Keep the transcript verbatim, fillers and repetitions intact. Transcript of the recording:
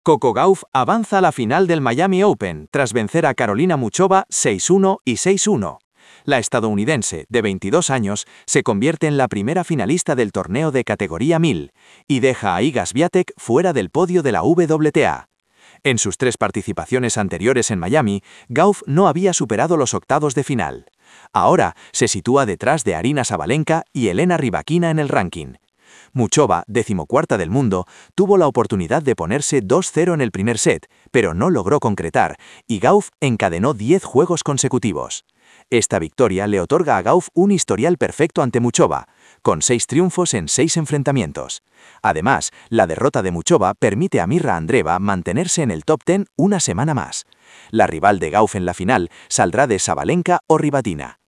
Coco Gauff avanza a la final del Miami Open tras vencer a Karolina Muchova seis uno y seis uno. La estadounidense, de veintidós años, se convierte en la primera finalista del torneo de categoría mil y deja a Iga Swiatek fuera del podio de la W T A. En sus tres participaciones anteriores en Miami, Gauff no había superado los octavos de final. Ahora se sitúa detrás de Aryna Sabalenka y Elena Rybakina en el ranking. Muchova, decimocuarta del mundo, tuvo la oportunidad de ponerse dos cero en el primer set, pero no logró concretar, y Gauff encadenó diez juegos consecutivos. Esta victoria le otorga a Gauff un historial perfecto ante Muchova, con seis triunfos en seis enfrentamientos. Además, la derrota de Muchova permite a Mirra Andreeva mantenerse en el top diez una semana más. La rival de Gauff en la final saldrá de Sabalenka o Rybakina.